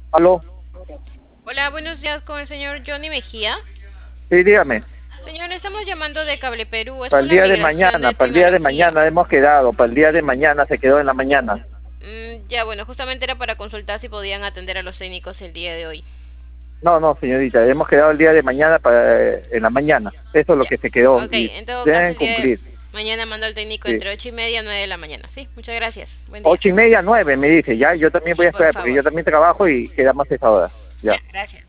Aló, Hola, buenos días con el señor Johnny Mejía. sí, dígame. Señor, estamos llamando de Cable Perú, es Para por el la día de migración mañana, de para el día de tecnología. mañana hemos quedado, para el día de mañana se quedó en la mañana. Ya bueno, justamente era para consultar si podían atender a los técnicos el día de hoy. No, no, señorita, hemos quedado el día de mañana en la mañana. Eso es lo Ya. que se quedó Ok, y en todo caso deben el día de cumplir. mañana mando al técnico Sí. entre 8:30 y 9 de la mañana. Sí, muchas gracias. Buen día. 8:30, 9, me dice, ya, yo también voy Sí, a por esperar porque favor. yo también trabajo y quedamos a esa hora. Ya, Ya. gracias.